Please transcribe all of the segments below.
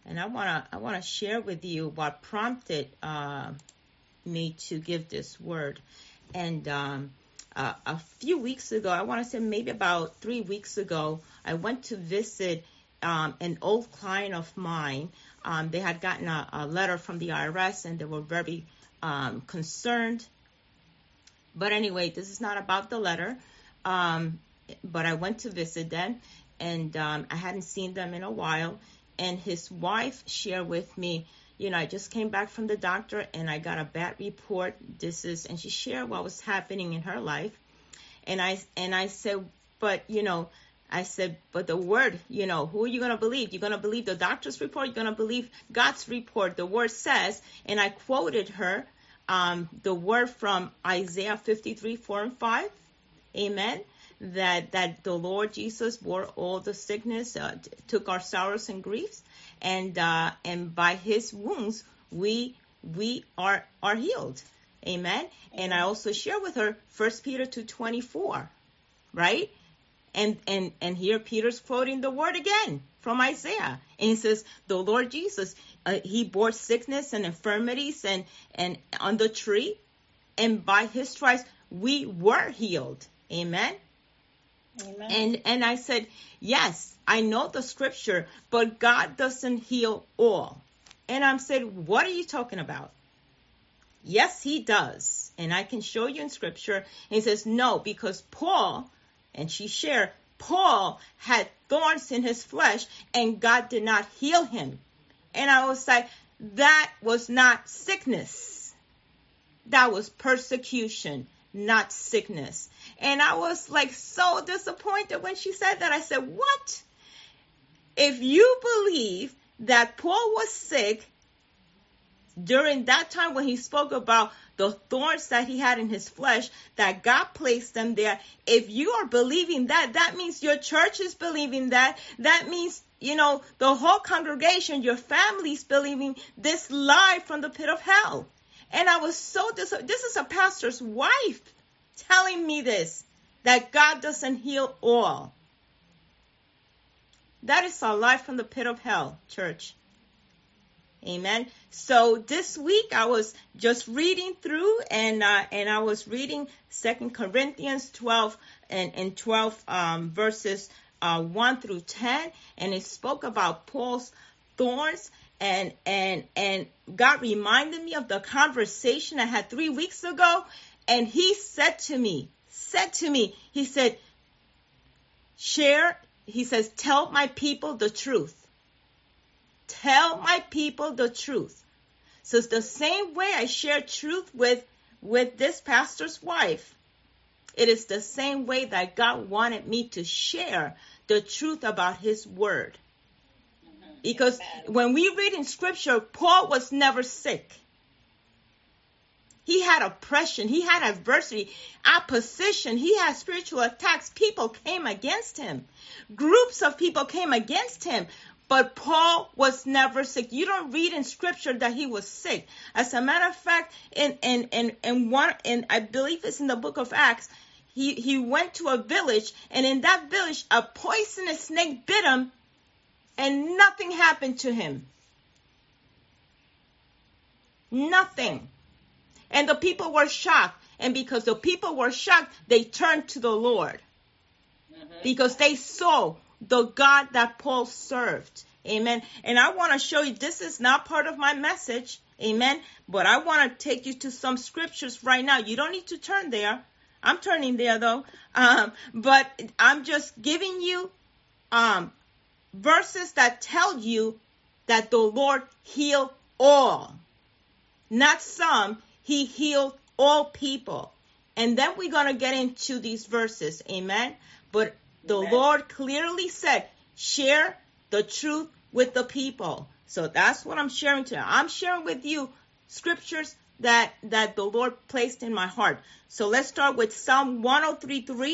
And I wanna share with you what prompted me to give this word. And a few weeks ago, I want to say maybe about 3 weeks ago, I went to visit an old client of mine. They had gotten a letter from the IRS, and they were very concerned. But anyway, this is not about the letter. But I went to visit them, and I hadn't seen them in a while. And his wife shared with me, I just came back from the doctor and I got a bad report. And she shared what was happening in her life. And I said, but the word, who are you going to believe? You're going to believe the doctor's report? You're going to believe God's report? The word says, and I quoted her, the word from Isaiah 53, 4 and 5. Amen. That the Lord Jesus bore all the sickness, took our sorrows and griefs, and by his wounds we are healed. Amen. And I also share with her 1 Peter 2:24, right? And here Peter's quoting the word again from Isaiah, and he says the Lord Jesus, he bore sickness and infirmities and on the tree, and by his stripes we were healed. Amen. Amen. And I said, yes, I know the scripture, but God doesn't heal all. And I'm saying, what are you talking about? Yes, he does. And I can show you in scripture. And he says, no, because Paul, and she shared, Paul had thorns in his flesh and God did not heal him. And I was like, that was not sickness. That was persecution, not sickness. And I was like so disappointed when she said that. I said, what? If you believe that Paul was sick during that time when he spoke about the thorns that he had in his flesh, that God placed them there, if you are believing that, that means your church is believing that. That means, the whole congregation, your family's believing this lie from the pit of hell. And I was so disappointed. This is a pastor's wife telling me this, that God doesn't heal all. That is a lie from the pit of hell, church. Amen. So this week I was just reading through, and I was reading 2 Corinthians 12 and 12 verses 1 through 10, and it spoke about Paul's thorns. And God reminded me of the conversation I had 3 weeks ago. And he said to me, he said, tell my people the truth. Tell my people the truth. So it's the same way I share truth with this pastor's wife. It is the same way that God wanted me to share the truth about his word. Because when we read in scripture, Paul was never sick. He had oppression. He had adversity, opposition. He had spiritual attacks. People came against him. Groups of people came against him. But Paul was never sick. You don't read in scripture that he was sick. As a matter of fact, in I believe it's in the book of Acts, he went to a village, and in that village, a poisonous snake bit him, and nothing happened to him. Nothing. And the people were shocked. And because the people were shocked, they turned to the Lord. Because they saw the God that Paul served. Amen. And I want to show you, this is not part of my message. Amen. But I want to take you to some scriptures right now. You don't need to turn there. I'm turning there though. But I'm just giving you verses that tell you that the Lord healed all. Not some. He healed all people. And then we're going to get into these verses. Amen. But the Lord clearly said, share the truth with the people. So that's what I'm sharing today. I'm sharing with you scriptures that the Lord placed in my heart. So let's start with Psalm 103:3.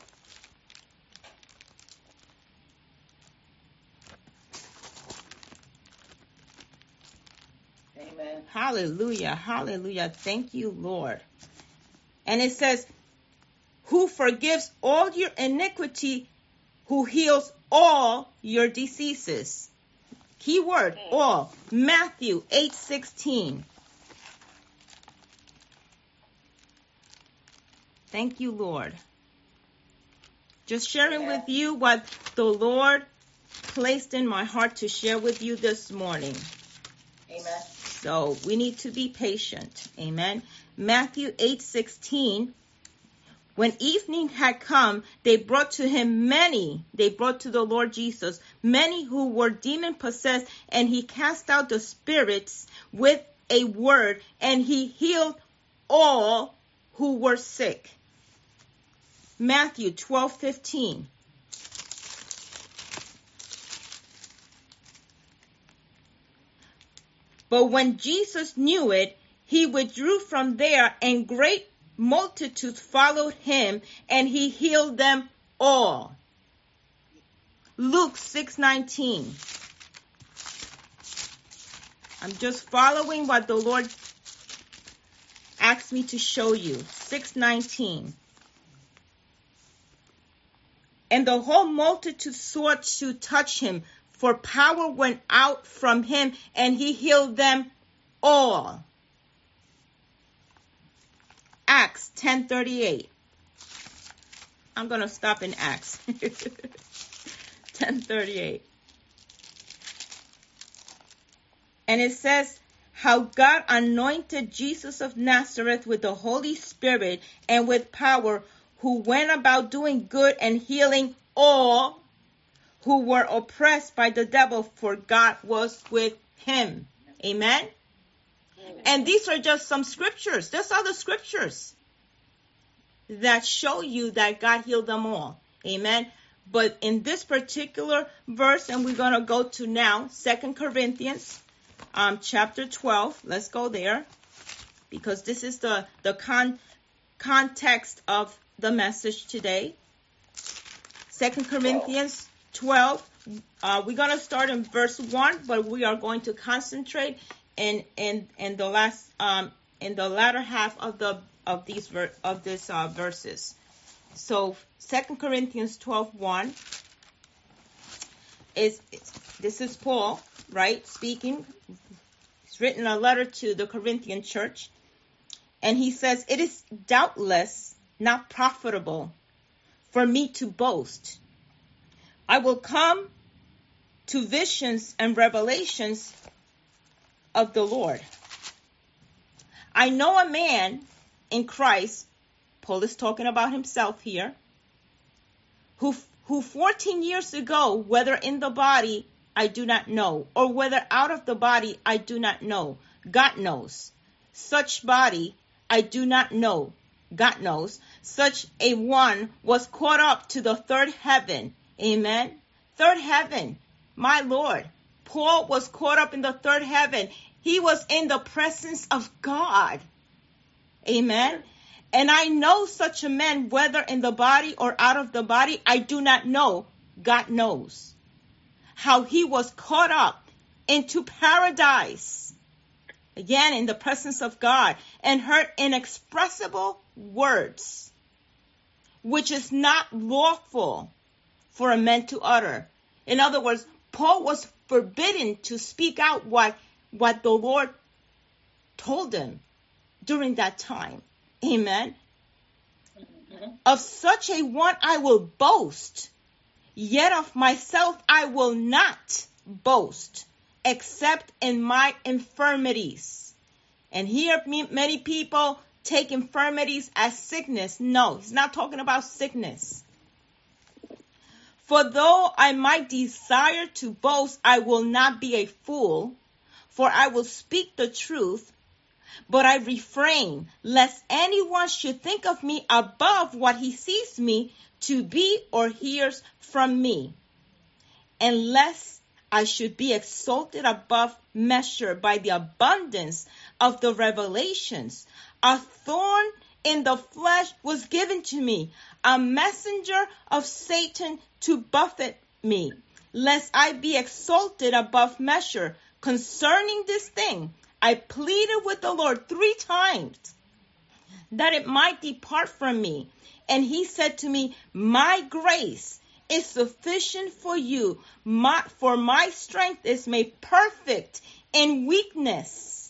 Amen. Hallelujah. Hallelujah. Thank you, Lord. And it says, who forgives all your iniquity, who heals all your diseases. Key word, all. Matthew 8:16. Thank you, Lord. Just sharing with you what the Lord placed in my heart to share with you this morning. Amen. So we need to be patient. Amen. Matthew 8:16. When evening had come, they brought to the Lord Jesus, many who were demon-possessed, and he cast out the spirits with a word, and he healed all who were sick. Matthew 12:15. But when Jesus knew it, he withdrew from there, and great multitudes followed him, and he healed them all. Luke 6:19. I'm just following what the Lord asked me to show you. 6:19. And the whole multitude sought to touch him, for power went out from him, and he healed them all. Acts 10:38. I'm going to stop in Acts 10:38. And it says, how God anointed Jesus of Nazareth with the Holy Spirit and with power, who went about doing good and healing all who were oppressed by the devil, for God was with him. Amen? And these are just some scriptures. There's other scriptures that show you that God healed them all. Amen? But in this particular verse, and we're going to go to now, 2 Corinthians chapter 12. Let's go there, because this is the context of the message today. 2 Corinthians 12. We're going to start in verse 1, but we are going to concentrate in the latter half of these verses. So 2 Corinthians 12:1 this is Paul, right, speaking. He's written a letter to the Corinthian church, and he says, it is doubtless not profitable for me to boast. I will come to visions and revelations of the Lord. I know a man in Christ, Paul is talking about himself here, who 14 years ago, whether in the body, I do not know, or whether out of the body, I do not know. God knows. Such body, I do not know. God knows. Such a one was caught up to the third heaven. Amen. Third heaven. My Lord. Paul was caught up in the third heaven. He was in the presence of God. Amen. And I know such a man, whether in the body or out of the body, I do not know. God knows. How he was caught up into paradise. Again, in the presence of God, and heard inexpressible words, which is not lawful for a man to utter. In other words, Paul was forbidden to speak out what the Lord told him during that time. Amen. Of such a one I will boast, yet of myself I will not boast, except in my infirmities. And here many people take infirmities as sickness. No, he's not talking about sickness. For though I might desire to boast, I will not be a fool, for I will speak the truth, but I refrain, lest anyone should think of me above what he sees me to be or hears from me, and lest I should be exalted above measure by the abundance of the revelations. A thorn in the flesh was given to me, a messenger of Satan to buffet me, lest I be exalted above measure. Concerning this thing, I pleaded with the Lord 3 times that it might depart from me. And he said to me, my grace is sufficient for you, for my strength is made perfect in weakness.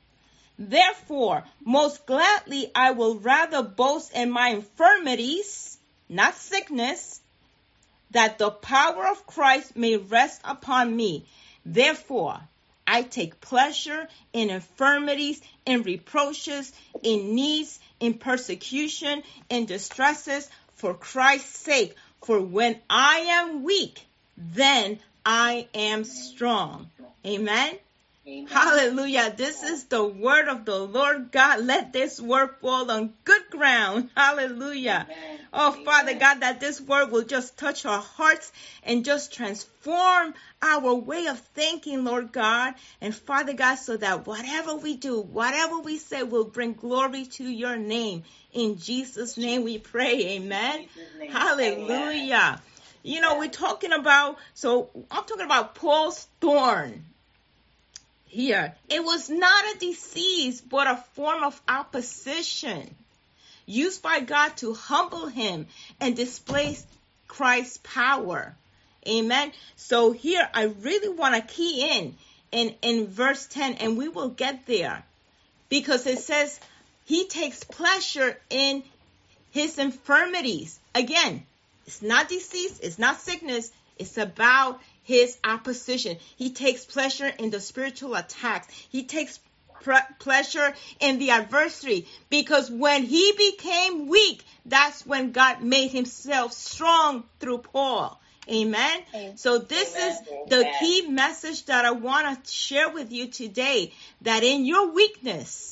Therefore, most gladly I will rather boast in my infirmities, not sickness, that the power of Christ may rest upon me. Therefore, I take pleasure in infirmities, in reproaches, in needs, in persecution, in distresses, for Christ's sake. For when I am weak, then I am strong. Amen. Amen. Hallelujah. This is the word of the Lord God. Let this word fall on good ground. Hallelujah. Amen. Oh, Amen. Father God, that this word will just touch our hearts and just transform our way of thinking, Lord God. And Father God, so that whatever we do, whatever we say will bring glory to your name. In Jesus' name we pray. Amen. Hallelujah. Amen. You know, we're talking about, I'm talking about Paul's thorn. Here, it was not a disease, but a form of opposition used by God to humble him and display Christ's power. Amen. So here, I really want to key in verse 10, and we will get there because it says he takes pleasure in his infirmities. Again, it's not disease, it's not sickness, it's about his opposition. He takes pleasure in the spiritual attacks. He takes pleasure in the adversary, because when he became weak, that's when God made himself strong through Paul. Amen. So this is the key message that I want to share with you today, that in your weakness,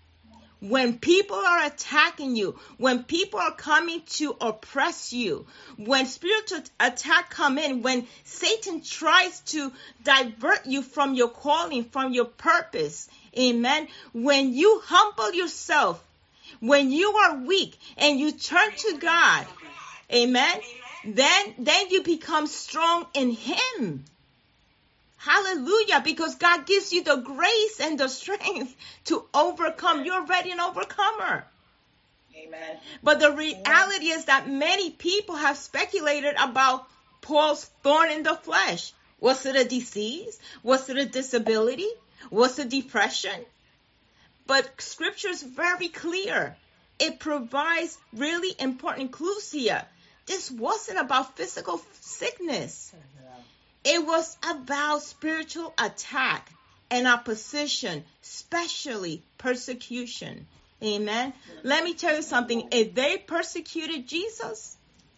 when people are attacking you, when people are coming to oppress you, when spiritual attack come in, when Satan tries to divert you from your calling, from your purpose, amen, when you humble yourself, when you are weak and you turn to God, amen, then you become strong in him. Hallelujah, because God gives you the grace and the strength to overcome. You're already an overcomer. Amen. But the reality is that many people have speculated about Paul's thorn in the flesh. Was it a disease? Was it a disability? Was it depression? But scripture is very clear. It provides really important clues here. This wasn't about physical sickness. It was about spiritual attack and opposition, especially persecution. Amen. Let me tell you something. If they persecuted Jesus,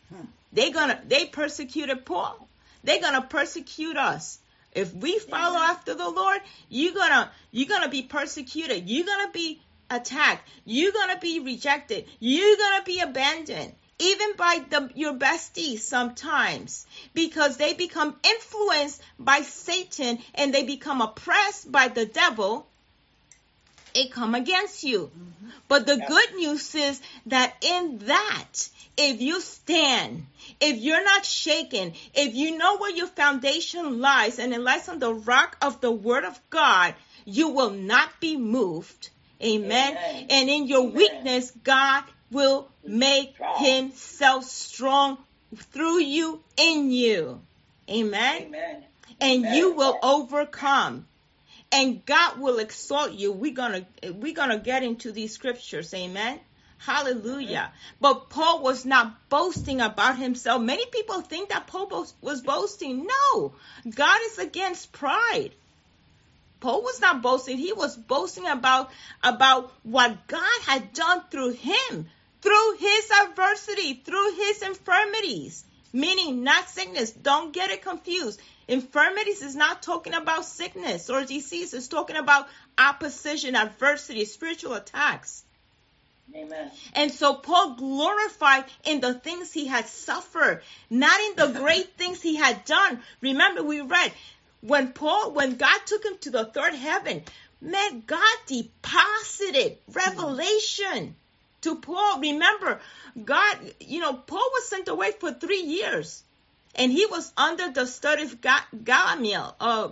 they persecuted Paul. They're gonna persecute us. If we follow after the Lord, you're gonna be persecuted. You're gonna be attacked. You're gonna be rejected. You're gonna be abandoned. Even by your besties sometimes, because they become influenced by Satan and they become oppressed by the devil, it come against you. Mm-hmm. But the good news is that in that, if you stand, if you're not shaken, if you know where your foundation lies, and it lies on the rock of the word of God, you will not be moved. Amen. Amen. And in your weakness, God will make himself strong through you, in you. Amen. Amen. And you will overcome. And God will exalt you. We're gonna get into these scriptures. Amen. Hallelujah. But Paul was not boasting about himself. Many people think that Paul was boasting. No, God is against pride. Paul was not boasting. He was boasting about what God had done through him, through his adversity, through his infirmities, meaning not sickness. Don't get it confused. Infirmities is not talking about sickness or disease. It's talking about opposition, adversity, spiritual attacks. Amen. And so Paul glorified in the things he had suffered, not in the great things he had done. Remember, we read, when God took him to the third heaven, man, God deposited revelation to Paul. Remember, God, Paul was sent away for 3 years, and he was under the study of Gamaliel,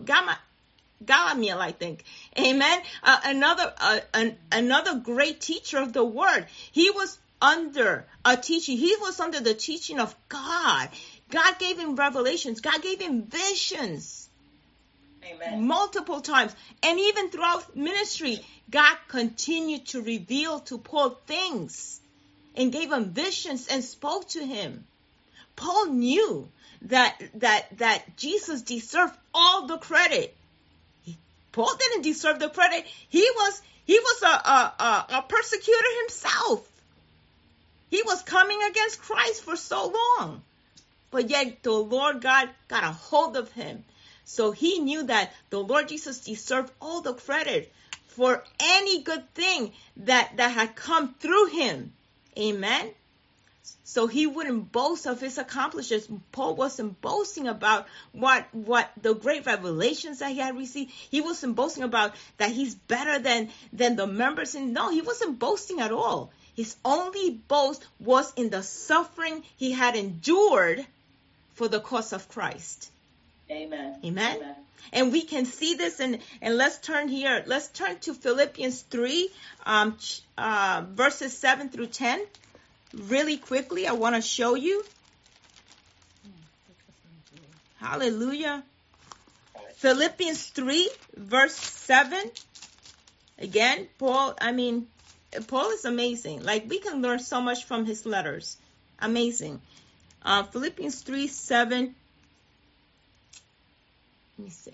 I think. Amen. Another great teacher of the word. He was under a teaching. He was under the teaching of God. God gave him revelations. God gave him visions. Amen. Multiple times. And even throughout ministry, God continued to reveal to Paul things and gave him visions and spoke to him. Paul knew that Jesus deserved all the credit. Paul didn't deserve the credit. He was a persecutor himself. He was coming against Christ for so long. But yet the Lord God got a hold of him. So he knew that the Lord Jesus deserved all the credit for any good thing that had come through him. Amen. So he wouldn't boast of his accomplishments. Paul wasn't boasting about what the great revelations that he had received. He wasn't boasting about that he's better than the members. No, he wasn't boasting at all. His only boast was in the suffering he had endured for the cause of Christ. Amen. Amen. Amen. And we can see this, and let's turn here. Let's turn to Philippians 3, verses 7 through 10. Really quickly, I want to show you. Hallelujah. Philippians 3, verse 7. Again, Paul is amazing. Like, we can learn so much from his letters. Amazing. Philippians 3, 7. Let me see.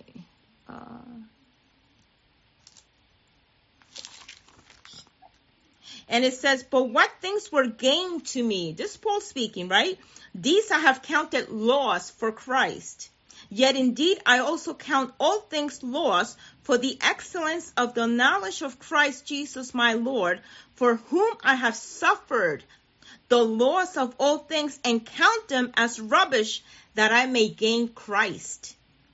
And it says, but what things were gained to me? This is Paul speaking, right? These I have counted loss for Christ. Yet indeed I also count all things loss for the excellence of the knowledge of Christ Jesus my Lord, for whom I have suffered the loss of all things and count them as rubbish, that I may gain Christ.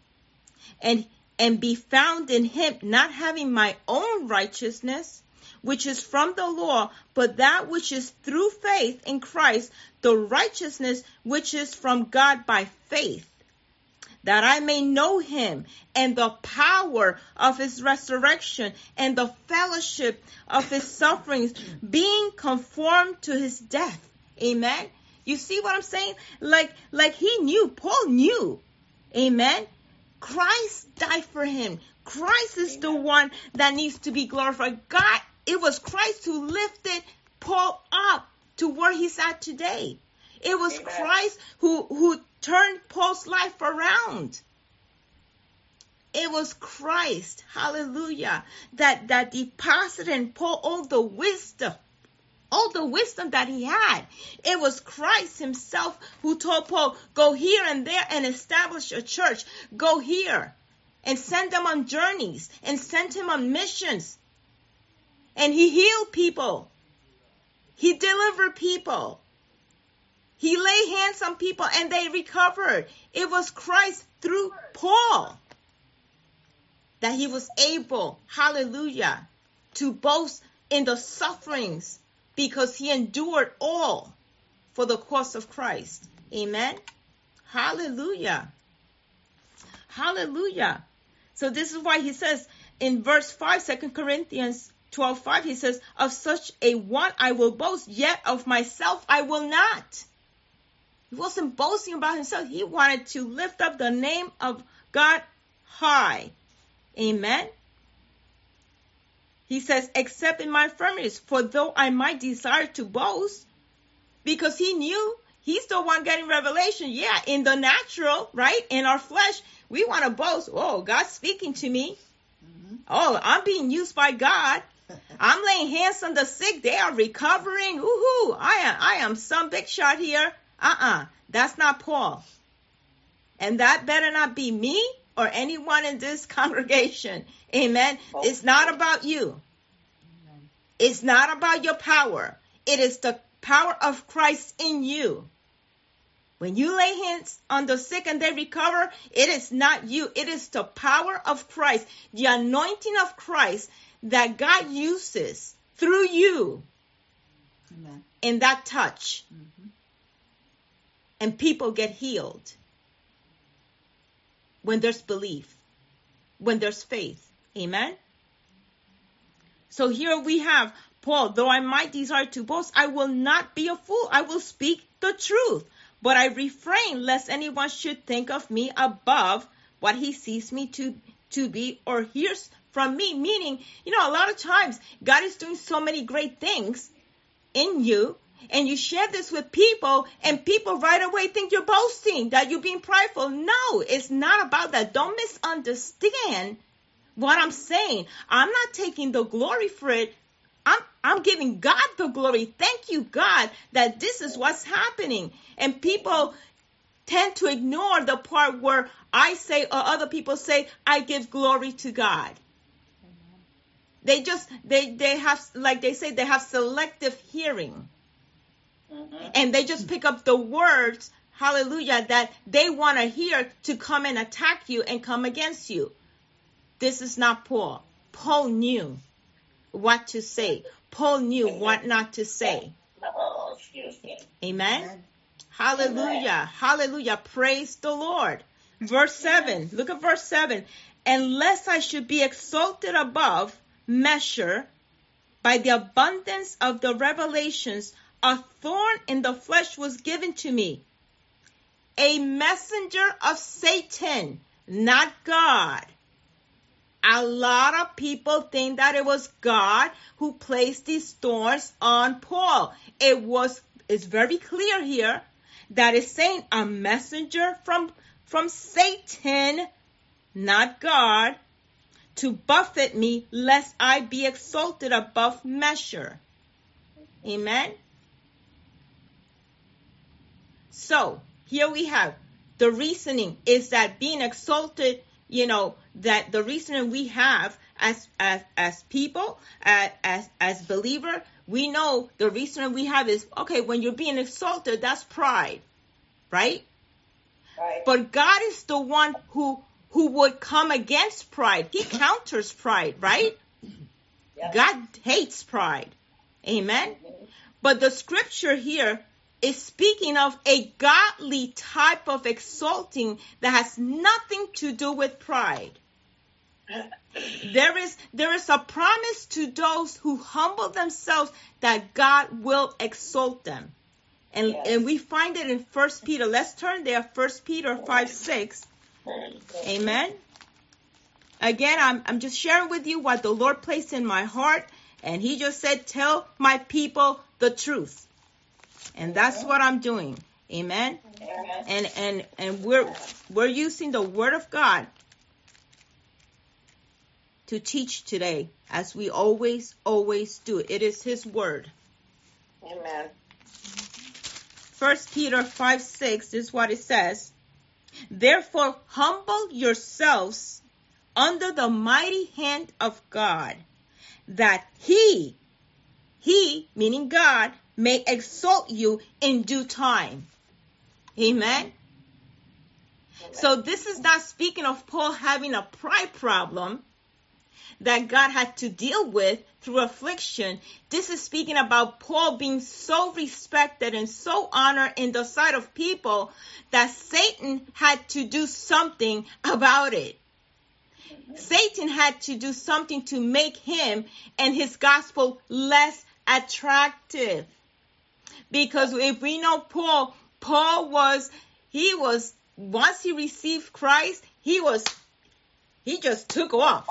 And be found in him, not having my own righteousness, which is from the law, but that which is through faith in Christ, the righteousness which is from God by faith, that I may know him and the power of his resurrection and the fellowship of his sufferings, being conformed to his death. Amen. You see what I'm saying? Like he knew, Paul knew. Amen. Christ died for him. Christ is the one that needs to be glorified. God, it was Christ who lifted Paul up to where he's at today. It was Christ who turned Paul's life around. It was Christ, hallelujah, that deposited in Paul all the wisdom that he had. It was Christ himself who told Paul, go here and there and establish a church. Go here and send them on journeys and send him on missions. And he healed people. He delivered people. He laid hands on people and they recovered. It was Christ through Paul that he was able, hallelujah, to boast in the sufferings, because he endured all for the cause of Christ. Amen. Hallelujah. Hallelujah. So this is why he says in verse 5, 2 Corinthians 12:5, he says, of such a one I will boast, yet of myself I will not. He wasn't boasting about himself. He wanted to lift up the name of God high. Amen. He says, except in my infirmities, for though I might desire to boast, because he knew he's the one getting revelation. Yeah, in the natural, right? In our flesh, we want to boast. Oh, God's speaking to me. Mm-hmm. Oh, I'm being used by God. I'm laying hands on the sick. They are recovering. Woohoo! I am some big shot here. That's not Paul. And that better not be me or anyone in this congregation. Amen. It's not about you. It's not about your power. It is the power of Christ in you. When you lay hands on the sick and they recover, it is not you. It is the power of Christ, the anointing of Christ that God uses through you. Amen. In that touch. Mm-hmm. And people get healed. When there's belief. When there's faith. Amen. So here we have Paul, though I might desire to boast, I will not be a fool. I will speak the truth. but I refrain lest anyone should think of me above what he sees me to be or hears from me. Meaning, a lot of times God is doing so many great things in you, and you share this with people, and people right away think you're boasting, that you're being prideful. No, it's not about that. Don't misunderstand what I'm saying. I'm not taking the glory for it. I'm giving God the glory. Thank you, God, that this is what's happening. And people tend to ignore the part where I say, or other people say, I give glory to God. They have, like they say, they have selective hearing. And they just pick up the words, hallelujah, that they want to hear to come and attack you and come against you. This is not Paul. Paul knew what to say. Paul knew what not to say. Amen. Hallelujah. Hallelujah. Praise the Lord. Verse 7. Look at verse 7. Unless I should be exalted above measure by the abundance of the revelations, a thorn in the flesh was given to me, a messenger of Satan, not God. A lot of people think that it was God who placed these thorns on Paul. It's very clear here that it's saying a messenger from Satan, not God, to buffet me lest I be exalted above measure. Amen. So here we have the reasoning is that being exalted, that the reasoning we have as people, as believer, we know the reasoning we have is, okay, when you're being exalted, that's pride, right? Right. But God is the one who would come against pride. He counters pride, right? Yeah. God hates pride. Amen. Mm-hmm. But the scripture here is speaking of a godly type of exalting that has nothing to do with pride. There is a promise to those who humble themselves that God will exalt them. And, yes. And we find it in 1 Peter. Let's turn there, 1 Peter 5:6. Amen. Again, I'm just sharing with you what the Lord placed in my heart. And he just said, tell my people the truth. And that's what I'm doing. Amen. And we're using the word of God to teach today, as we always do. It is his word. Amen. 1 Peter 5:6 is what it says. Therefore, humble yourselves under the mighty hand of God, that he, meaning God, may exalt you in due time. Amen. So this is not speaking of Paul having a pride problem that God had to deal with through affliction. This is speaking about Paul being so respected and so honored in the sight of people that Satan had to do something about it. Satan had to do something to make him and his gospel less attractive. Because if we know Paul was, once he received Christ, he just took off.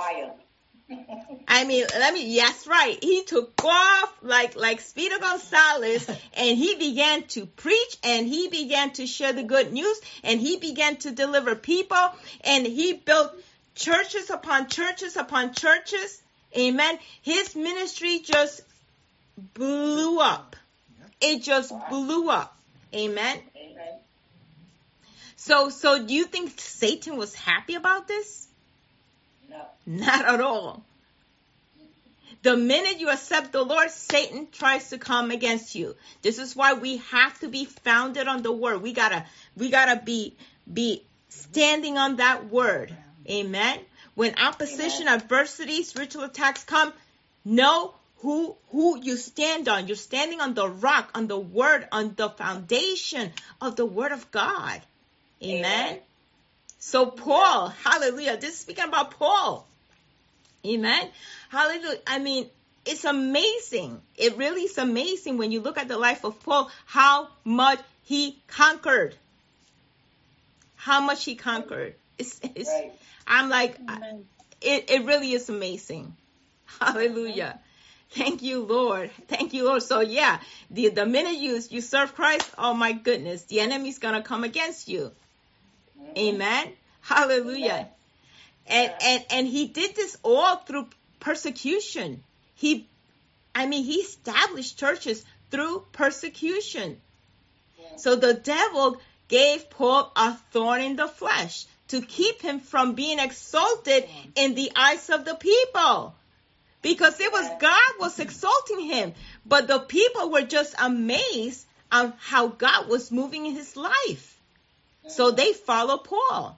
Yes, right. He took off like Speedy Gonzalez, and he began to preach, and he began to share the good news, and he began to deliver people, and he built churches upon churches upon churches. Amen. His ministry just blew up. It just blew up. Amen. Amen. So do you think Satan was happy about this? No. Not at all. The minute you accept the Lord, Satan tries to come against you. This is why we have to be founded on the word. We gotta be standing on that word. Amen. When opposition, adversity, spiritual attacks come, know who you stand on. You're standing on the rock, on the word, on the foundation of the word of God. Amen. So Paul, hallelujah. This is speaking about Paul. Amen. Hallelujah. It's amazing. It really is amazing when you look at the life of Paul, how much he conquered. How much he conquered. Right. I'm like, it really is amazing. Hallelujah. Thank you, Lord. Thank you, Lord. So yeah, the minute you serve Christ, oh my goodness, the enemy's going to come against you. Amen. Hallelujah. And he did this all through persecution. He established churches through persecution. So the devil gave Paul a thorn in the flesh to keep him from being exalted in the eyes of the people. Because it was God was exalting him. But the people were just amazed on how God was moving in his life. So they followed Paul.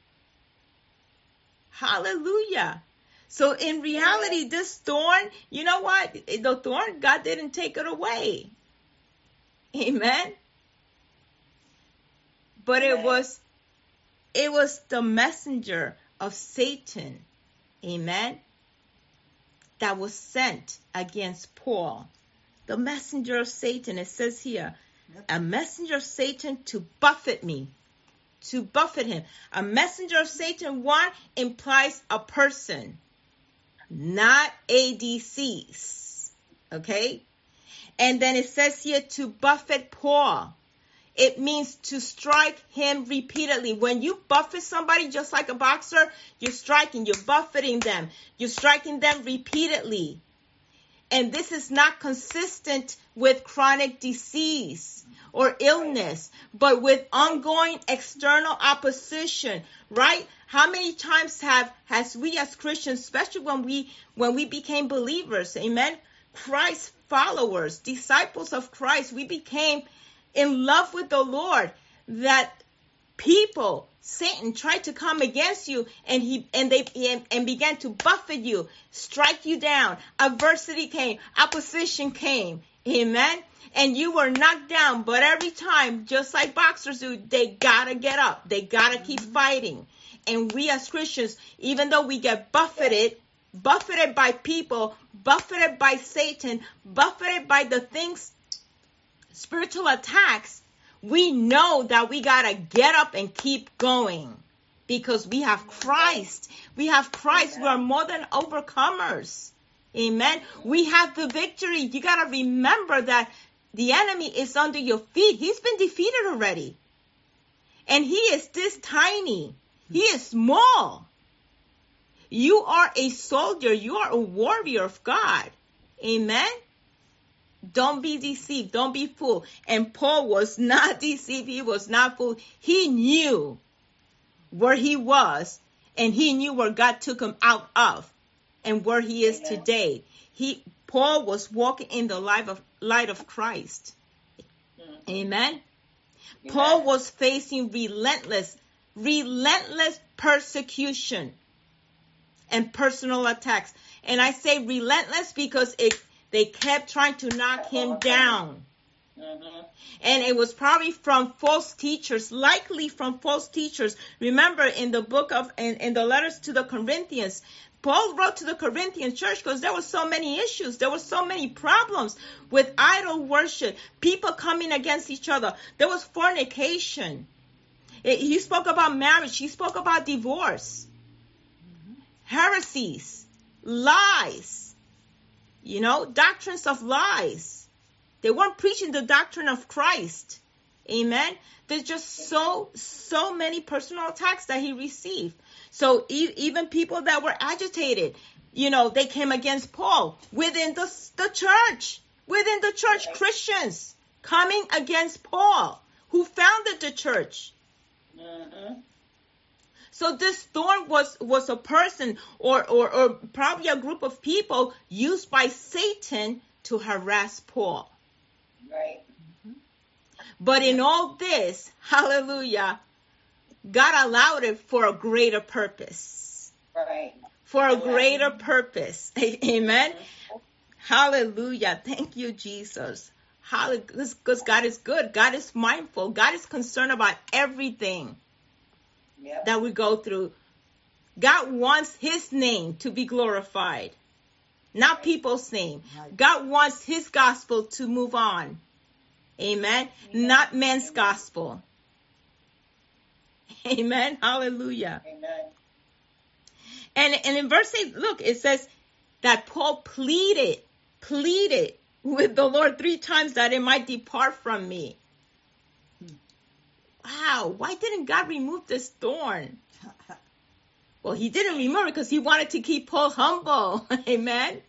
Hallelujah. So in reality, this thorn, you know what? The thorn, God didn't take it away. Amen. But it was the messenger of Satan. Amen. That was sent against Paul. The messenger of Satan, it says here, a messenger of Satan to buffet me. To buffet him. A messenger of Satan, one, implies a person, not ADCs. Okay? And then it says here to buffet Paul. It means to strike him repeatedly. When you buffet somebody, just like a boxer, you're striking, you're buffeting them. You're striking them repeatedly. And this is not consistent with chronic disease or illness, but with ongoing external opposition, right? How many times has we as Christians, especially when we became believers, amen, Christ followers, disciples of Christ, we became in love with the Lord, that people, Satan, tried to come against you and began to buffet you, strike you down. Adversity came, opposition came, amen. And you were knocked down, but every time, just like boxers do, they gotta get up, they gotta keep fighting. And we as Christians, even though we get buffeted by people, buffeted by Satan, buffeted by the things, spiritual attacks, we know that we got to get up and keep going because we have Christ. We have Christ. We are more than overcomers. Amen. We have the victory. You got to remember that the enemy is under your feet. He's been defeated already. And he is this tiny. He is small. You are a soldier. You are a warrior of God. Amen. Don't be deceived. Don't be fooled. And Paul was not deceived. He was not fooled. He knew where he was, and he knew where God took him out of and where he is today. Paul was walking in the light of Christ. Amen. Paul was facing relentless persecution and personal attacks. And I say relentless because they kept trying to knock him down. And it was probably from false teachers, likely from false teachers. Remember in the book of, in the letters to the Corinthians, Paul wrote to the Corinthian church because there were so many issues. There were so many problems with idol worship, people coming against each other. There was fornication. He spoke about marriage. He spoke about divorce, heresies, lies. Doctrines of lies. They weren't preaching the doctrine of Christ. Amen. There's just so many personal attacks that he received. So even people that were agitated, they came against Paul within the church. Within the church, Christians coming against Paul, who founded the church. So this thorn was a person or probably a group of people used by Satan to harass Paul. Right. But in all this, hallelujah, God allowed it for a greater purpose. Right. For a greater purpose. Amen. Hallelujah. Thank you, Jesus. Hallelujah. Because God is good. God is mindful. God is concerned about everything that we go through. God wants his name to be glorified, not people's name. God wants his gospel to move on. Amen. Not man's gospel. Amen. Hallelujah. Amen. And in verse 8, look, it says that Paul pleaded with the Lord 3 times that it might depart from me. Wow, why didn't God remove this thorn? Well, he didn't remove it because he wanted to keep Paul humble. Amen.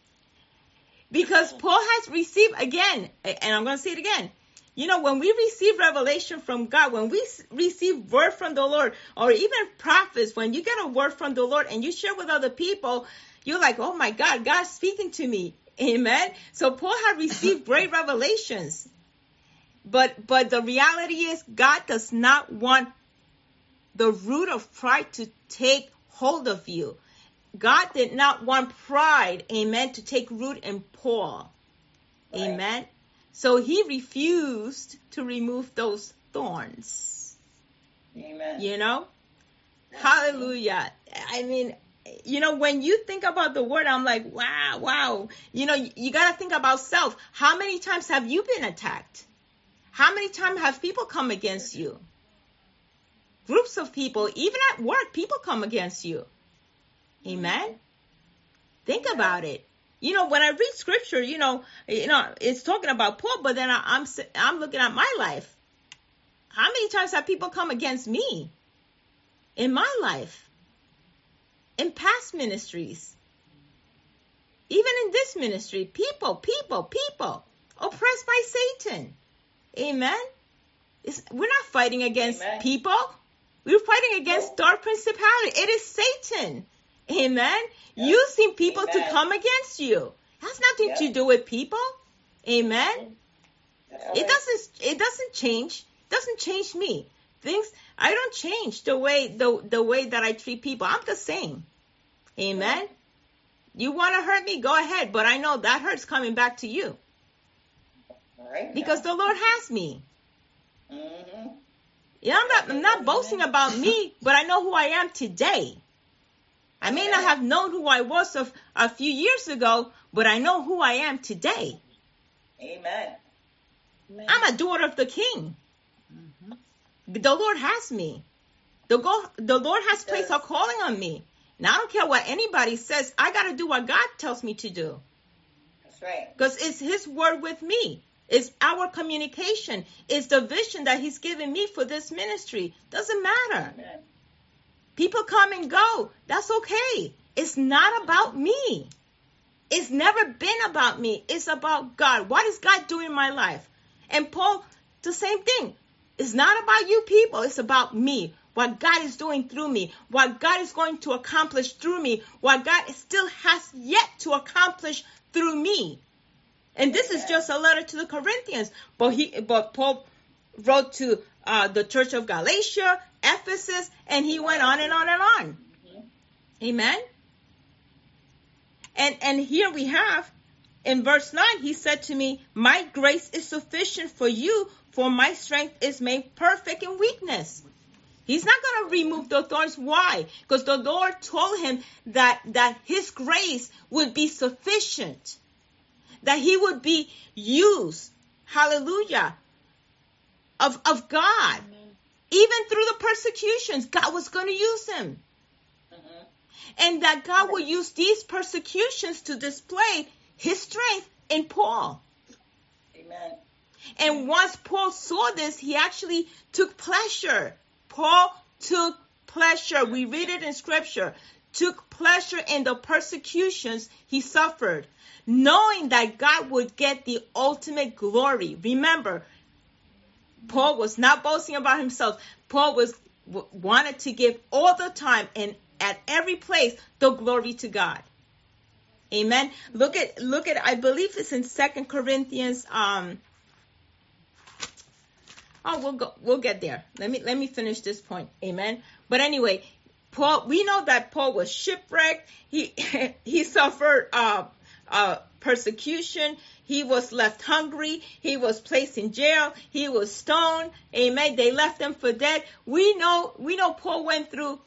Because Paul has received, again, and I'm going to say it again, you know, when we receive revelation from God, when we receive word from the Lord, or even prophets, when you get a word from the Lord and you share with other people, you're like, oh my God, God's speaking to me. Amen. So Paul had received great revelations. But the reality is God does not want the root of pride to take hold of you. God did not want pride, amen, to take root in Paul. Right. Amen. So he refused to remove those thorns. Amen. You know? Hallelujah. I mean, you know, when you think about the word, I'm like, wow. You know, you got to think about self. How many times have you been attacked? How many times have people come against you? Groups of people, even at work, people come against you. Amen. Think about it. You know, when I read scripture, you know, it's talking about Paul, but then I'm looking at my life. How many times have people come against me in my life, in past ministries, even in this ministry? People oppressed by Satan. Amen. We're not fighting against people. We're fighting against dark principality. It is Satan. Amen. Yeah. Using people to come against you. Has nothing to do with people. Amen. It doesn't change. It doesn't change me. I don't change the way that I treat people. I'm the same. Amen. You want to hurt me? Go ahead. But I know that hurt's coming back to you. Right. Because the Lord has me. Mm-hmm. Yeah, I'm not boasting about me, but I know who I am today. I may not have known who I was a few years ago, but I know who I am today. Amen. I'm a daughter of the King. Mm-hmm. The Lord has me. The Lord has placed a calling on me. Now, I don't care what anybody says. I got to do what God tells me to do. That's right. Because it's His word with me. It's our communication. It's the vision that He's given me for this ministry. Doesn't matter. Amen. People come and go. That's okay. It's not about me. It's never been about me. It's about God. What is God doing in my life? And Paul, the same thing. It's not about you people. It's about me. What God is doing through me. What God is going to accomplish through me. What God still has yet to accomplish through me. And this is just a letter to the Corinthians. But Paul wrote to the church of Galatia, Ephesus, and he went on and on and on. Mm-hmm. Amen. And here we have, in verse 9, he said to me, my grace is sufficient for you, for my strength is made perfect in weakness. He's not going to remove the thorns. Why? Because the Lord told him that his grace would be sufficient, that he would be used, hallelujah, of God. Amen. Even through the persecutions, God was going to use him. Mm-hmm. And that God will use these persecutions to display his strength in Paul. Amen. And once Paul saw this, he actually took pleasure. Paul took pleasure. We read it in scripture. Took pleasure in the persecutions he suffered, knowing that God would get the ultimate glory. Remember, Paul was not boasting about himself. Paul wanted to give all the time and at every place the glory to God. Amen. Look at I believe it's in 2 Corinthians. We'll get there. Let me finish this point. Amen. But anyway, Paul, we know that Paul was shipwrecked. He suffered persecution. He was left hungry. He was placed in jail. He was stoned. Amen. They left him for dead. We know Paul went through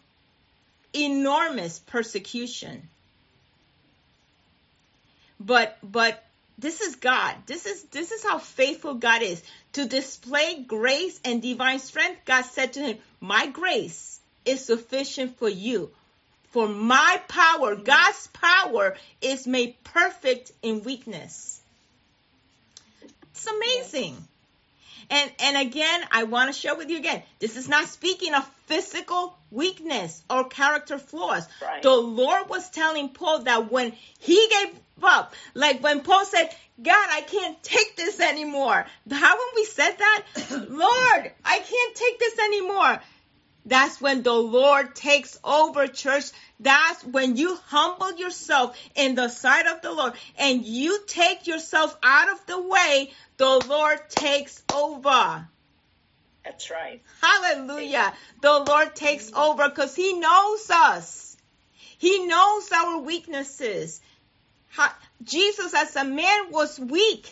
enormous persecution. But This is God. This is how faithful God is. To display grace and divine strength, God said to him, my grace is sufficient for you. For my power, God's power, is made perfect in weakness. It's amazing. And again, I want to share with you again, this is not speaking of physical weakness or character flaws. Right. The Lord was telling Paul that when he gave up, like when Paul said, God, I can't take this anymore. Haven't we said that? Lord, I can't take this anymore. That's when the Lord takes over, church. That's when you humble yourself in the sight of the Lord and you take yourself out of the way, the Lord takes over. That's right. Hallelujah. The Lord takes over because he knows us. He knows our weaknesses. Jesus as a man was weak.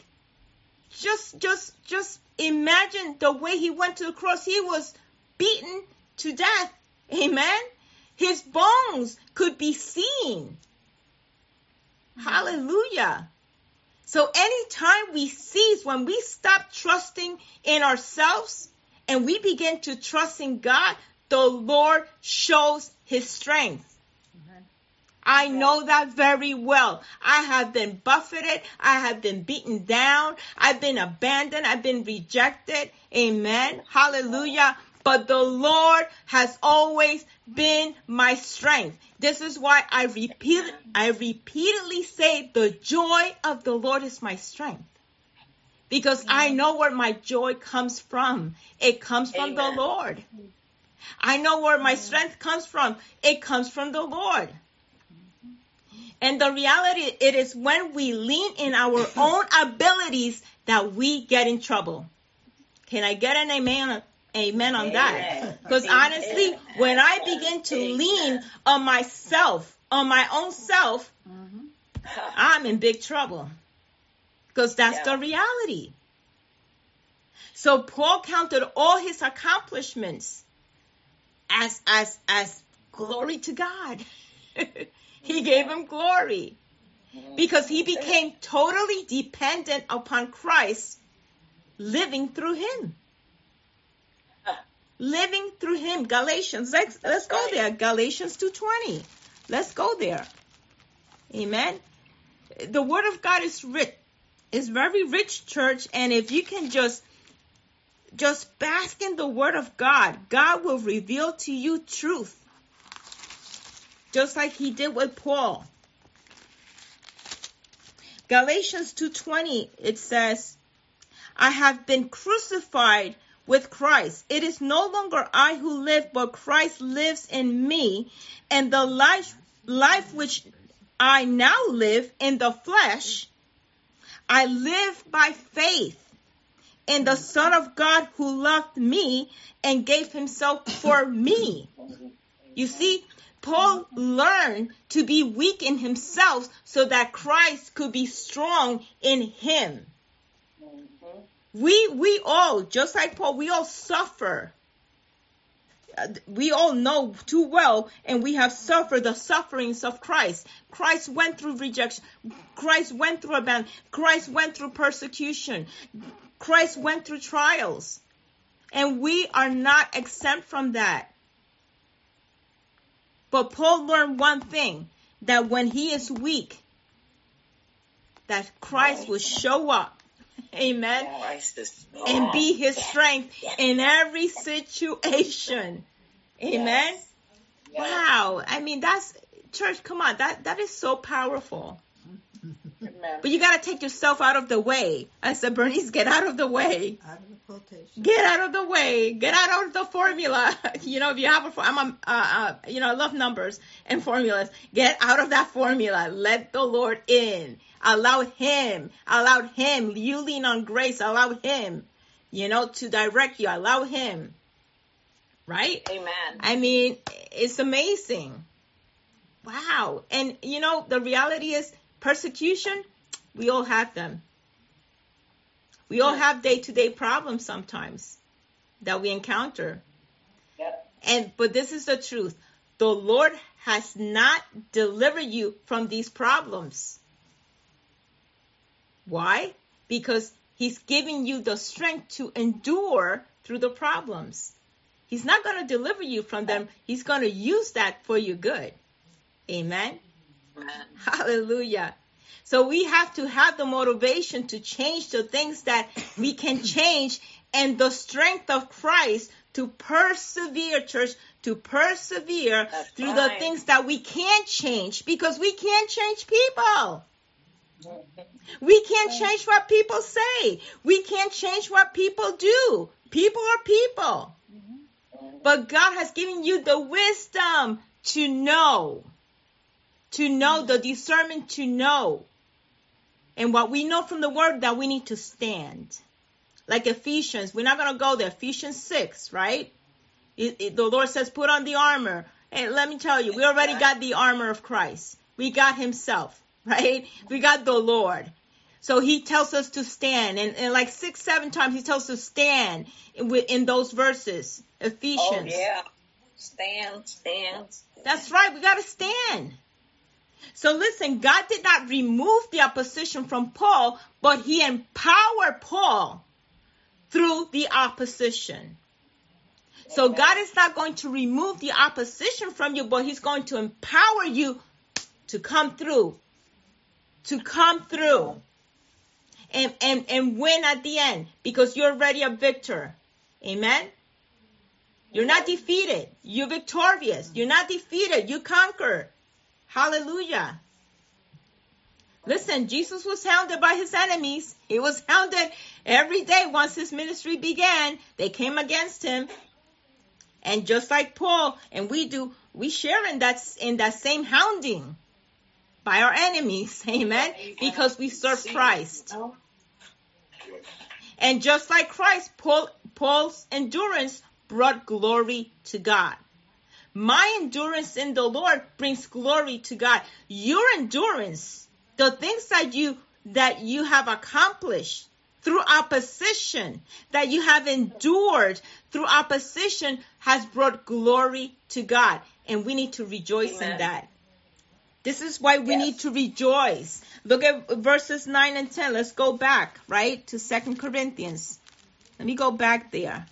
Just imagine the way he went to the cross. He was beaten to death. Amen. His bones could be seen. Hallelujah. So anytime we cease, when we stop trusting in ourselves and we begin to trust in God, the Lord shows his strength. I know that very well. I have been buffeted. I have been beaten down. I've been abandoned. I've been rejected. Amen. Hallelujah. But the Lord has always been my strength. This is why I repeatedly say the joy of the Lord is my strength. Because I know where my joy comes from. It comes from the Lord. I know where my strength comes from. It comes from the Lord. And the reality, it is when we lean in our own abilities that we get in trouble. Can I get an amen? Amen on that. Because honestly, when I begin to lean on myself, on my own self, I'm in big trouble. Because that's the reality. So Paul counted all his accomplishments as glory to God. He gave him glory. Because he became totally dependent upon Christ, living through him. Living through him. Galatians. Let's go there. Galatians 2:20. Let's go there. Amen. The word of God is rich. It's very rich, church. And if you can just bask in the word of God, God will reveal to you truth. Just like he did with Paul. Galatians 2:20, it says, I have been crucified with Christ. It is no longer I who live, but Christ lives in me. And the life which I now live in the flesh, I live by faith in the Son of God who loved me and gave himself for me. You see, Paul learned to be weak in himself so that Christ could be strong in him. We all, just like Paul, we all suffer. We all know too well, and we have suffered the sufferings of Christ. Christ went through rejection. Christ went through abandonment. Christ went through persecution. Christ went through trials. And we are not exempt from that. But Paul learned one thing, that when he is weak, that Christ will show up. Amen. And be his strength in every situation. Amen. Wow. I mean, that's, church, come on. That is so powerful. But you got to take yourself out of the way. I said, Bernice, get out of the way. Out of the quotation. Get out of the way. Get out of the formula. If you have I love numbers and formulas. Get out of that formula. Let the Lord in. Allow him. You lean on grace. Allow him, to direct you. Allow him. Right? Amen. I mean, it's amazing. Wow. And, the reality is persecution, we all have them. We all have day-to-day problems sometimes that we encounter. Yep. But this is the truth. The Lord has not delivered you from these problems. Why? Because he's giving you the strength to endure through the problems. He's not going to deliver you from them. He's going to use that for your good. Amen? Amen. Hallelujah. So we have to have the motivation to change the things that we can change, and the strength of Christ to persevere, church, to persevere through the things that we can't change, because we can't change people. We can't change what people say. We can't change what people do. People are people. But God has given you the wisdom to know the discernment to know. And what we know from the word, that we need to stand. Like Ephesians, we're not going to go there. Ephesians 6, right? The Lord says, put on the armor. And let me tell you, we already got the armor of Christ. We got himself, right? We got the Lord. So he tells us to stand. And like 6, 7 times, he tells us to stand in those verses. Ephesians. Oh, yeah. Stand. That's right. We got to stand. So listen, God did not remove the opposition from Paul, but he empowered Paul through the opposition. So God is not going to remove the opposition from you, but he's going to empower you to come through. And win at the end, because you're already a victor. Amen? You're not defeated. You're victorious. You're not defeated. You conquer. Hallelujah. Listen, Jesus was hounded by his enemies. He was hounded every day once his ministry began. They came against him. And just like Paul, and we share in that same hounding by our enemies. Amen. Because we serve Christ. And just like Christ, Paul's endurance brought glory to God. My endurance in the Lord brings glory to God. Your endurance, the things that you have accomplished through opposition, that you have endured through opposition, has brought glory to God. And we need to rejoice in that. This is why we need to rejoice. Look at verses 9 and 10. Let's go back, right, to 2 Corinthians. Let me go back there.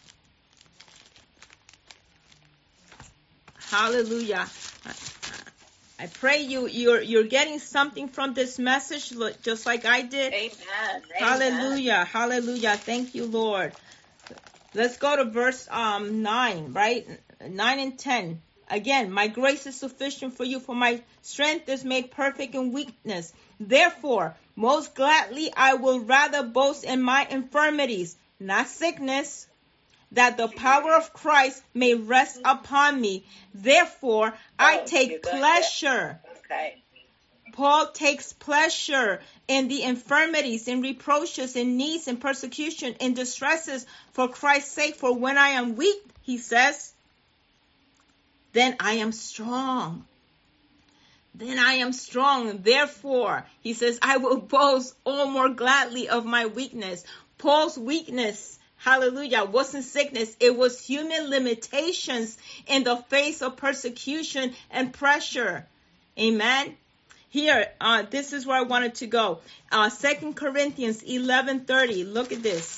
Hallelujah. I pray you're getting something from this message, just like I did. Amen. Hallelujah. Hallelujah. Thank you, Lord. Let's go to verse 9, right? 9 and 10. Again, my grace is sufficient for you, for my strength is made perfect in weakness. Therefore, most gladly I will rather boast in my infirmities, not sickness, that the power of Christ may rest upon me. Therefore, I take pleasure. Okay. Paul takes pleasure in the infirmities, in reproaches, in needs, in persecution, in distresses for Christ's sake. For when I am weak, he says, then I am strong. Then I am strong. Therefore, he says, I will boast all more gladly of my weakness. Paul's weakness, hallelujah, wasn't sickness. It was human limitations in the face of persecution and pressure. Amen. Here, this is where I wanted to go. 2 Corinthians 11:30. Look at this.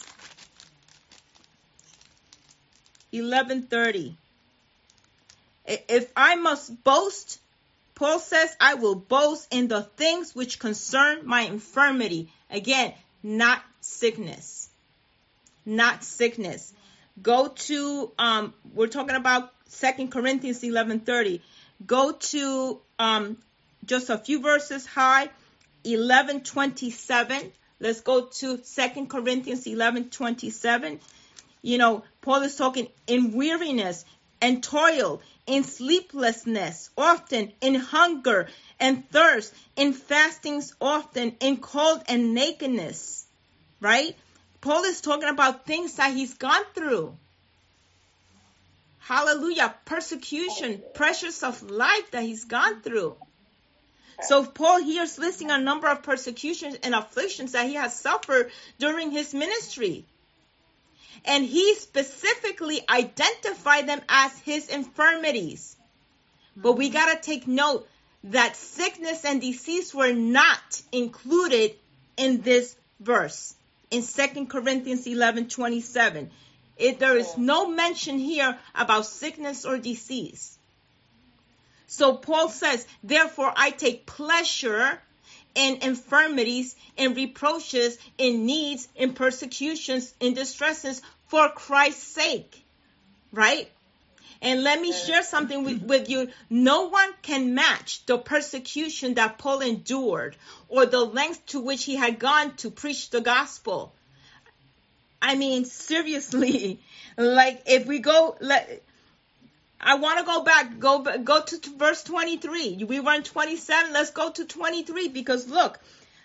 11:30. If I must boast, Paul says, I will boast in the things which concern my infirmity. Again, not sickness. Not sickness. Go to, we're talking about 2 Corinthians 11:30. Go to just a few verses high, 11:27. Let's go to 2 Corinthians 11:27. You know, Paul is talking in weariness and toil, in sleeplessness, often in hunger and thirst, in fastings often, in cold and nakedness, right? Paul is talking about things that he's gone through. Hallelujah. Persecution, pressures of life that he's gone through. So Paul here is listing a number of persecutions and afflictions that he has suffered during his ministry. And he specifically identified them as his infirmities. But we got to take note that sickness and disease were not included in this verse in 2 Corinthians 11:27. There is no mention here about sickness or disease. So Paul says, therefore I take pleasure in infirmities, in reproaches, in needs, in persecutions, in distresses for Christ's sake. Right? And let me share something with you. No one can match the persecution that Paul endured or the length to which he had gone to preach the gospel. I mean, seriously, like if we go, I want to go back, go to verse 23. We were in 27. Let's go to 23 because look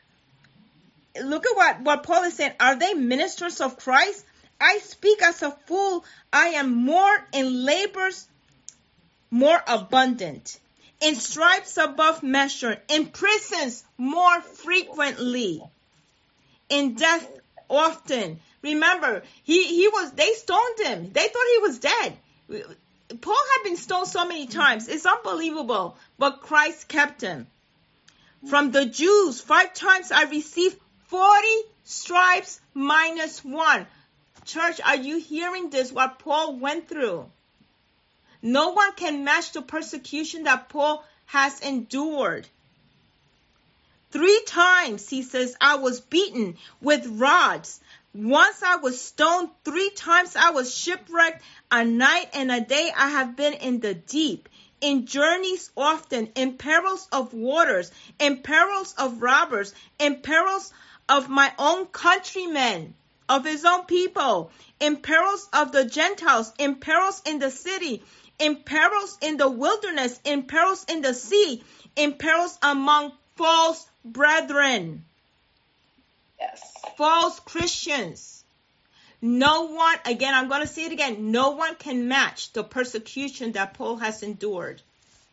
at what Paul is saying. Are they ministers of Christ? I speak as a fool. I am more in labors, more abundant, in stripes above measure, in prisons more frequently, in death often. Remember, they stoned him. They thought he was dead. Paul had been stoned so many times. It's unbelievable. But Christ kept him. From the Jews, 5 times I received 40 stripes minus 1. Church, are you hearing this? What Paul went through? No one can match the persecution that Paul has endured. 3 times, he says, I was beaten with rods. Once I was stoned. 3 times I was shipwrecked. A night and a day I have been in the deep, in journeys often, in perils of waters, in perils of robbers, in perils of my own countrymen, of his own people, in perils of the Gentiles, in perils in the city, in perils in the wilderness, in perils in the sea, in perils among false brethren. Yes. False Christians. No one, again, I'm going to say it again, no one can match the persecution that Paul has endured.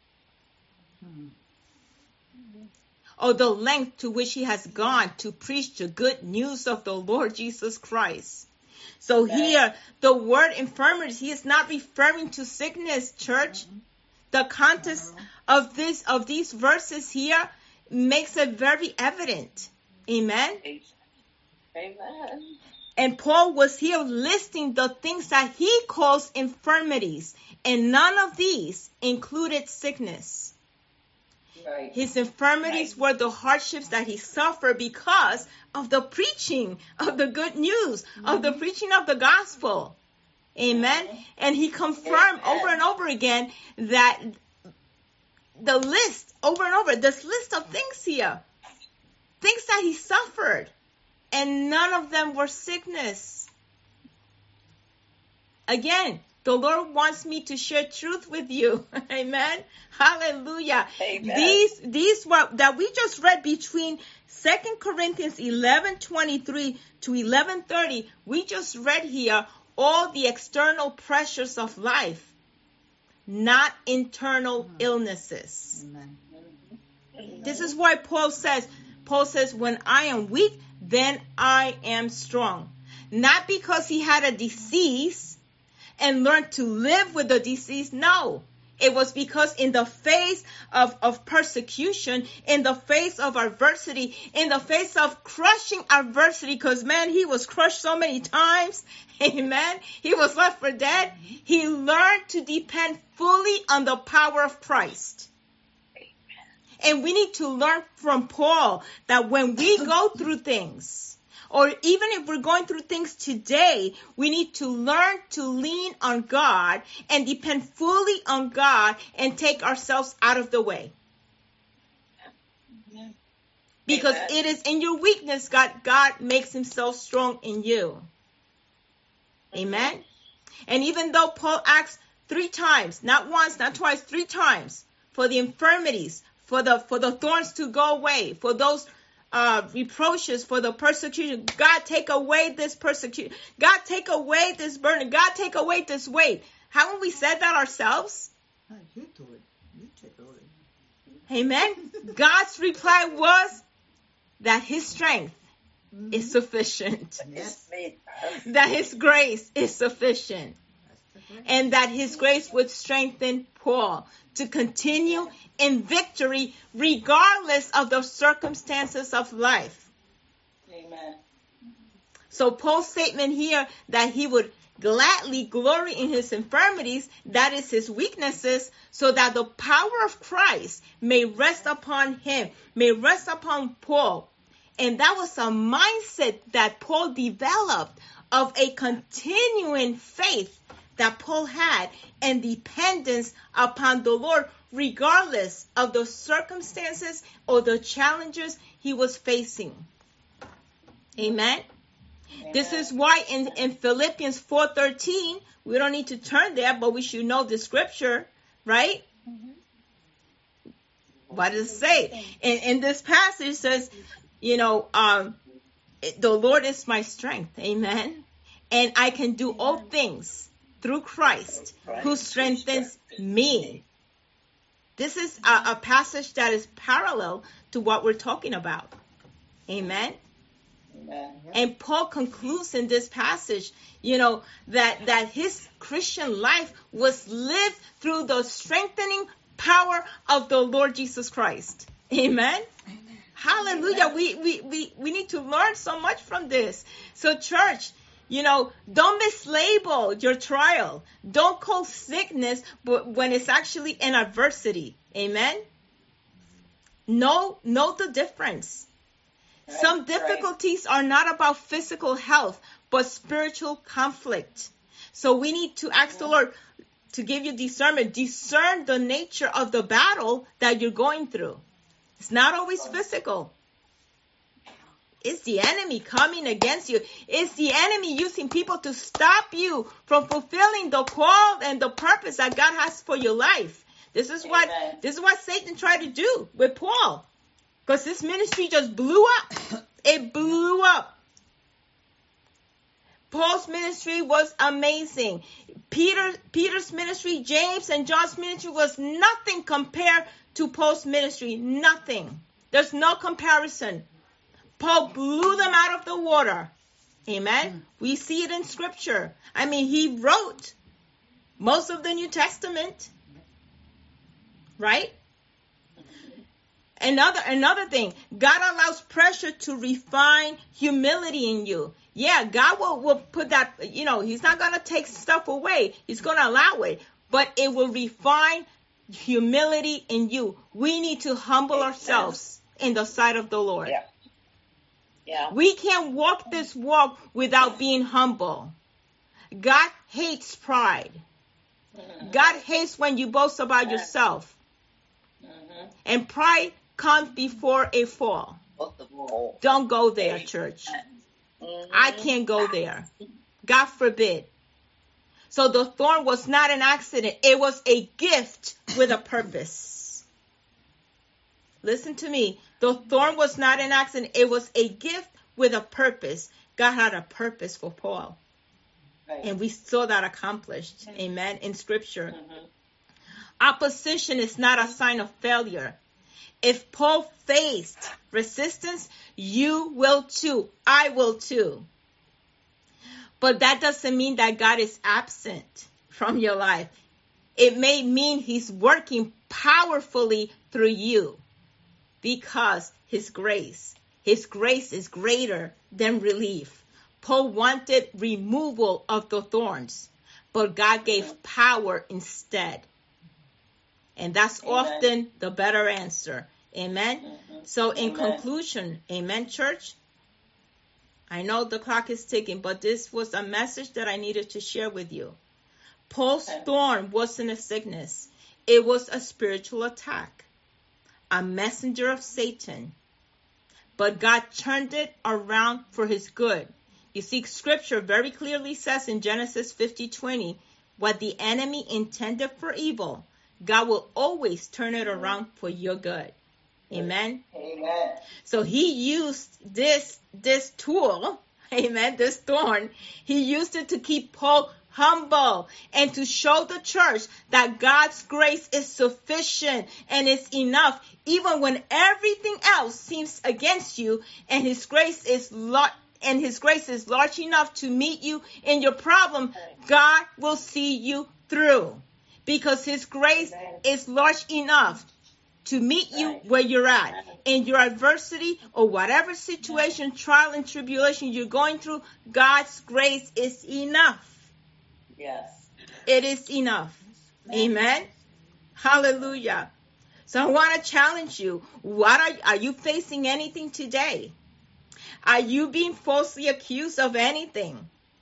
Or the length to which he has gone to preach the good news of the Lord Jesus Christ. So here, the word infirmity, he is not referring to sickness, church. The context of these verses here makes it very evident. Amen? Amen. And Paul was here listing the things that he calls infirmities. And none of these included sickness. Right. His infirmities were the hardships that he suffered because of the preaching of the good news, of the preaching of the gospel. Amen. And he confirmed over and over again that the list, over and over, this list of things here, things that he suffered, and none of them were sickness. Again, the Lord wants me to share truth with you. Amen. Hallelujah. Amen. These were that we just read between 2 Corinthians 11:23 to 11:30. We just read here all the external pressures of life, not internal illnesses. Amen. This is why Paul says, when I am weak, then I am strong. Not because he had a disease and learned to live with the disease. No, it was because in the face of persecution, in the face of adversity, in the face of crushing adversity, because man, he was crushed so many times. Amen. He was left for dead. He learned to depend fully on the power of Christ. And we need to learn from Paul that when we go through things, or even if we're going through things today, we need to learn to lean on God and depend fully on God and take ourselves out of the way. Because it is in your weakness God makes himself strong in you. Amen. And even though Paul asks 3 times, not once, not twice, 3 times, for the infirmities, for the thorns to go away, for those reproaches, for the persecution. God, take away this persecution. God, take away this burden. God, take away this weight. Haven't we said that ourselves? You do it. You take it away. Amen. God's reply was that his strength is sufficient. Yes. That his grace is sufficient. And that his grace would strengthen Paul to continue in victory regardless of the circumstances of life. Amen. So Paul's statement here that he would gladly glory in his infirmities, that is his weaknesses, so that the power of Christ may rest upon him, may rest upon Paul. And that was a mindset that Paul developed of a continuing faith that Paul had and dependence upon the Lord, regardless of the circumstances or the challenges he was facing. Amen. This is why in Philippians 4:13, we don't need to turn there, but we should know the scripture, right? Mm-hmm. What does it say? In this passage, it says, the Lord is my strength. Amen. And I can do all things through Christ who strengthens me. This is a passage that is parallel to what we're talking about. Amen. And Paul concludes in this passage, that his Christian life was lived through the strengthening power of the Lord Jesus Christ. Amen. Amen. Hallelujah. Amen. We need to learn so much from this. So church, don't mislabel your trial. Don't call sickness when it's actually an adversity. Amen. Know the difference. Some difficulties are not about physical health, but spiritual conflict. So we need to ask the Lord to give you discernment. Discern the nature of the battle that you're going through. It's not always physical. It's the enemy coming against you. It's the enemy using people to stop you from fulfilling the call and the purpose that God has for your life. This is what Satan tried to do with Paul. Because this ministry just blew up. It blew up. Paul's ministry was amazing. Peter's ministry, James and John's ministry was nothing compared to Paul's ministry. Nothing. There's no comparison. Paul blew them out of the water. Amen. We see it in scripture. He wrote most of the New Testament. Right? Another thing, God allows pressure to refine humility in you. Yeah, God will put that, he's not going to take stuff away. He's going to allow it, but it will refine humility in you. We need to humble ourselves in the sight of the Lord. Yeah. Yeah. We can't walk this walk without being humble. God hates pride. Mm-hmm. God hates when you boast about yourself. Mm-hmm. And pride comes before a fall. Don't go there, church. Mm-hmm. I can't go there. God forbid. So the thorn was not an accident. It was a gift with a purpose. Listen to me. The thorn was not an accident. It was a gift with a purpose. God had a purpose for Paul. Right. And we saw that accomplished. Mm-hmm. Amen. In scripture. Mm-hmm. Opposition is not a sign of failure. If Paul faced resistance, you will too. I will too. But that doesn't mean that God is absent from your life. It may mean he's working powerfully through you because his grace is greater than relief. Paul wanted removal of the thorns, but God gave power instead. And that's often the better answer. Amen. Mm-hmm. So in conclusion, amen, church. I know the clock is ticking, but this was a message that I needed to share with you. Paul's thorn wasn't a sickness. It was a spiritual attack, a messenger of Satan. But God turned it around for his good. You see, scripture very clearly says in Genesis 50:20, what the enemy intended for evil, God will always turn it around for your good. Amen. Amen. So he used this tool, amen, this thorn. He used it to keep Paul humble and to show the church that God's grace is sufficient and is enough, even when everything else seems against you, and his grace is large enough to meet you in your problem. God will see you through. Because his grace is large enough to meet you where you're at. In your adversity or whatever situation, trial and tribulation you're going through, God's grace is enough. Yes. It is enough. Amen. Hallelujah. So I want to challenge you. Are you facing anything today? Are you being falsely accused of anything?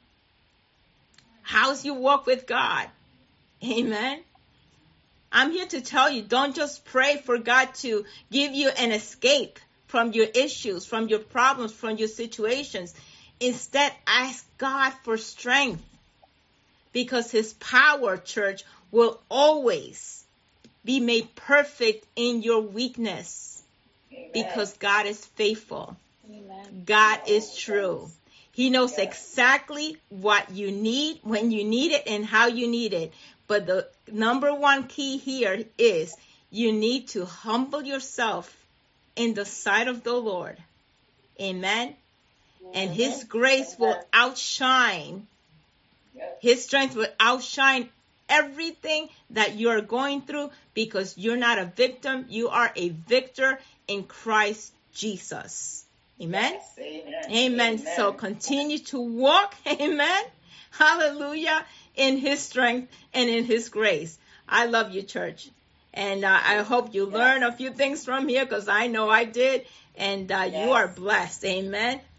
How's your walk with God? Amen. I'm here to tell you, don't just pray for God to give you an escape from your issues, from your problems, from your situations. Instead, ask God for strength, because his power, church, will always be made perfect in your weakness. Amen. Because God is faithful. Amen. God is true. He knows exactly what you need, when you need it, and how you need it. But the number one key here is you need to humble yourself in the sight of the Lord. Amen. And his grace will outshine, his strength will outshine everything that you're going through, because you're not a victim. You are a victor in Christ Jesus. Amen? Yes, amen. Amen. Amen. So continue to walk, amen, hallelujah, in his strength and in his grace. I love you, church. And I hope you learn a few things from here, because I know I did. And you are blessed. Amen.